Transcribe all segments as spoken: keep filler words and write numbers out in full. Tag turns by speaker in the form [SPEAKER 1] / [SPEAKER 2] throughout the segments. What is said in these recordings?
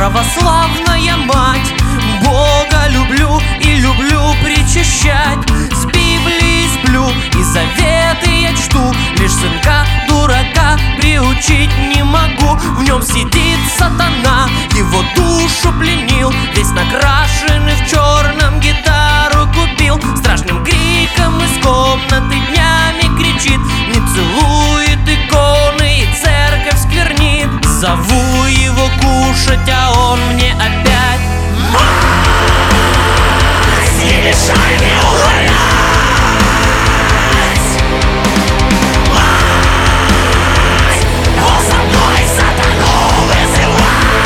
[SPEAKER 1] православная мать. Бога люблю и люблю причащать, с Библией сплю и заветы я чту. Лишь сынка дурака приучить не могу. В нем сидит сатана, его душу пленил, весь накрашенный в черном, гитару купил. Страшным криком из комнаты днями кричит, не целует иконы и церковь сквернит. Зову его кушать, а он мне опять: мать, не мешай мне угорать! Мать, он за мной сатану вызывает!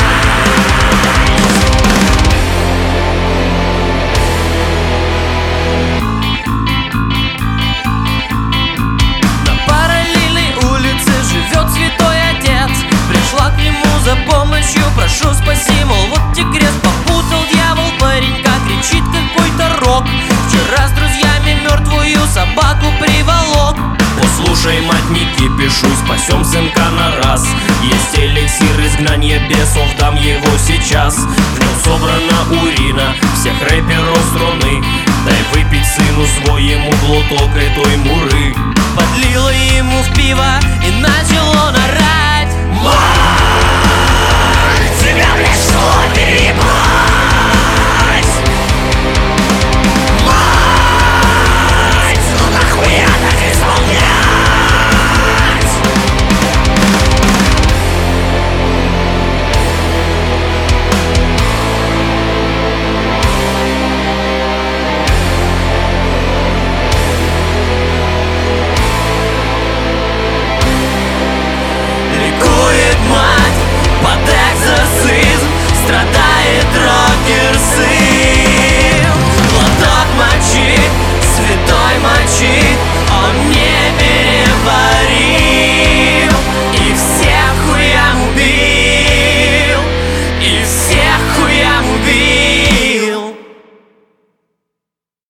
[SPEAKER 1] На параллельной улице живет святой отец. Пришла к нему за помощью, прошу спаси, мол, вот тебе крест. Попутал дьявол паренька, кричит какой-то рок. Вчера с друзьями мертвую собаку приволок. Послушай, мать, не кипишуй, спасем сынка на раз. Есть эликсир изгнания бесов, дам его сейчас. В нем собрана урина всех рэперов страны. Дай выпить сыну своему глоток этой муры. Подлила ему в пиво и начал